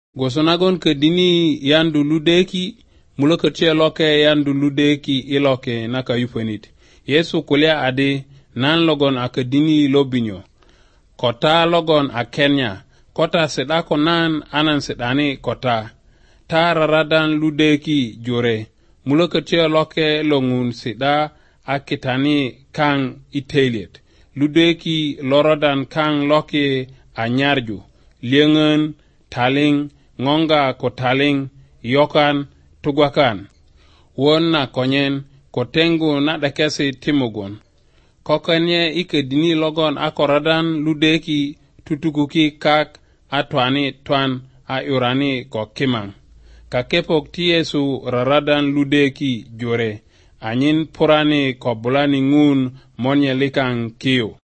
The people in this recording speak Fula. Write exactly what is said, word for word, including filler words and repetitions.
Gosonagon ke dini yandu ludeki mulaka che loke yandu ludeki iloke naka yufanit. Yesu kulia adi nan logon aka dini lobinyo. Kota logon a Kenya. Kota sedako nan anan sedani kota. Ta raradan ludeki jure. Mulaka che loke longun seda akitani kang iteliet. Ludeki lorodan kang loke anyarju. Liengen, taling, ngonga ko taling, yokan, tugwakan. Won na konyen, ko tengu na dakesi timugon. Kokanye ike dini logon akoradan ludeki tutukuki kak atwani twan a urani ko kimang. Kakepok tiyesu raradan ludeki jure. Anyin purani ko bulani ngun monye likang kiyo.